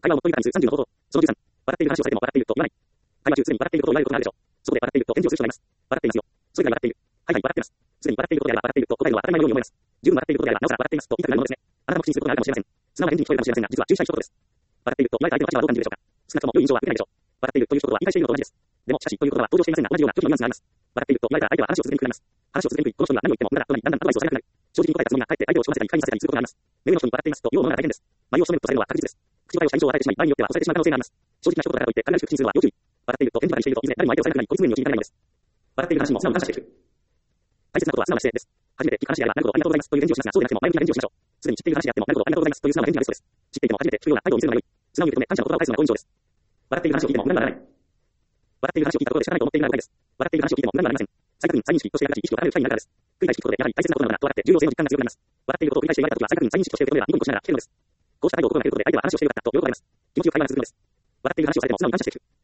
会話をもっと豊かにする30の方法。その13、笑っている話をされても笑っていると言わない。会話中すでに笑っていることを言われることがあるでしょう。そこで笑っていると返事をする人がいます。笑っていますよ。それが笑っている。はいはい、笑っています。すでに笑っていることであれば笑っていると答えるのは当たり前のように思います。十分笑っていることであればなおさら笑っていますと言いたくなるものですね。あなたも口にすることがあるかもしれません。素直な返事に聞こえるかもしれませんが、実は注意したい一言です。笑っていると言われた相手の立場はどう感じるでしょうか。少なくとも良い印象は受けないでしょう。笑っているということは理解しているのと同じです。でも、しかし、ということは登場していませんが、同じような時のニュアンスがあります。笑っていると言われた相手は話を続けにくくなります。話を続けにくい。この人には何を言っても無駄だとなり、だんだんアドバイスをされなくなる。正直に答えたつもりがかえって相手をしょうませたり、不快にさせたりすることがあります。目上の人に笑っていますと言うものが大変です。眉を染めるとされるのは確実です。口答えをした印象を与えてしまい、場合によっては抑えてしまう可能性があります。正直な一言だからといって軽々しく口にするのは要注意。笑っていると返事ばかりしていると、いずれ誰も相手をされなくなり、孤立無援に陥りかねないのです。笑っている話にも素直に感謝していく。大切なことは素直な姿勢です。初めて聞く話であれば、なるほど、ありがとうございますという返事をしますが、そうでなくても前向きな返事をしましょう。すでに知っている話であっても、なるほど、ありがとうございますという素直な返事がベストです。知っていても初めて聞くような態度を見せるのが良い。素直に受け止め、感謝の言葉を返すのが好印象です。笑っている話を聞いても無駄にならない。笑っている話を聞いたところで仕方ないと思っているのが誤解です。笑っている話を聞いても無駄になりません。再確認、再認識としてやがし、意識を高める機会になるからです。繰り返し聞くことで、やはり大切なことなのだと分かって重要性の実感が強くなります。笑っていることを繰り返して言われたときは、再確認、再認識として受け止めれば、ニコニコしながら聞けるのです。こうした態度を心がけることで、相手は話をしていることだと喜ばれます。気持ちよく会話が続くのです。笑っている話をされても素直に感謝していく。